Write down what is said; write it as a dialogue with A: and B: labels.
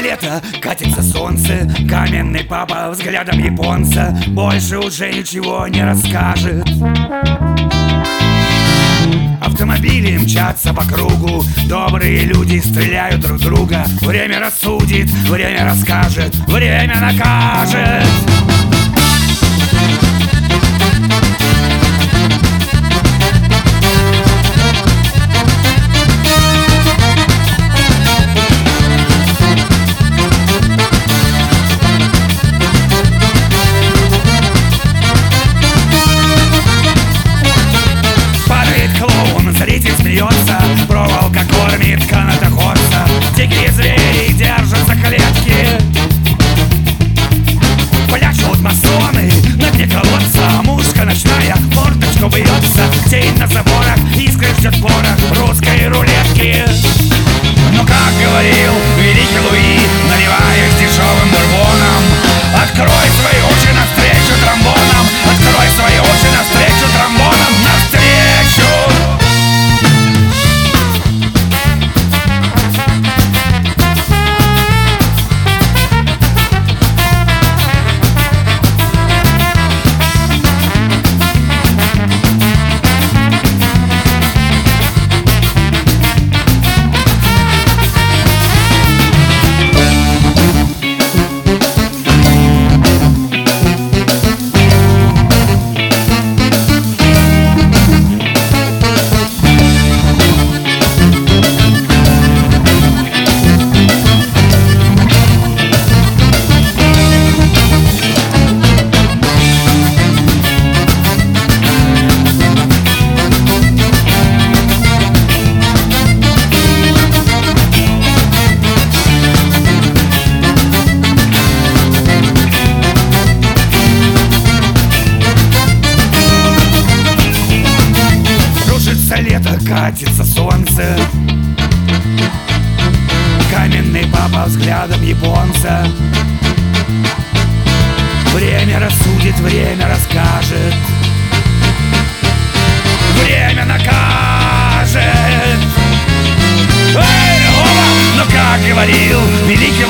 A: лето, катится солнце, каменный папа взглядом японца больше уже ничего не расскажет. Автомобили мчатся по кругу, добрые люди стреляют друг друга. Время рассудит, время расскажет, время накажет. Зритель смеется, проволока кормит канатоходца. Дикие звери держатся клетки. Пляшут масоны на дне колодца. Мушка ночная форточку бьется. Тень на заборах, искры ждет порох русской рулетки. Но как говорил великий Луи, наливаясь дешевым бурбоном: открой свои уши навстречу тромбонам. Открой свои уши навстречу тромбонам. Навстречу! Лето, катится солнце, каменный папа взглядом японца. Время рассудит, время расскажет, время накажет. Эй, оба! Но как говорил великий